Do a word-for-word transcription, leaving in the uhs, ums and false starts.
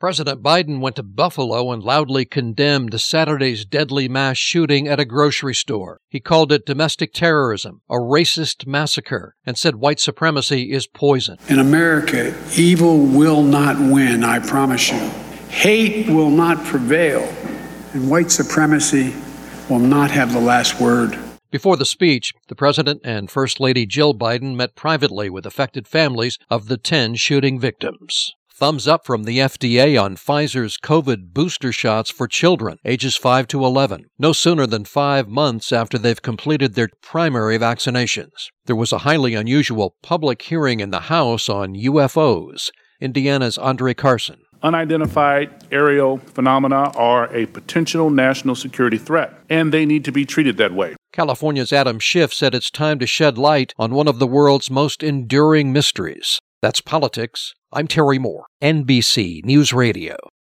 President Biden went to Buffalo and loudly condemned Saturday's deadly mass shooting at a grocery store. He called it domestic terrorism, a racist massacre, and said white supremacy is poison. In America, evil will not win, I promise you. Hate will not prevail, and white supremacy will not have the last word. Before the speech, the President and First Lady Jill Biden met privately with affected families of the ten shooting victims. Thumbs up from the F D A on Pfizer's COVID booster shots for children ages five to eleven, no sooner than five months after they've completed their primary vaccinations. There was a highly unusual public hearing in the House on U F Os. Indiana's Andre Carson. Unidentified aerial phenomena are a potential national security threat, and they need to be treated that way. California's Adam Schiff said it's time to shed light on one of the world's most enduring mysteries. That's politics. I'm Terry Moore, N B C News Radio.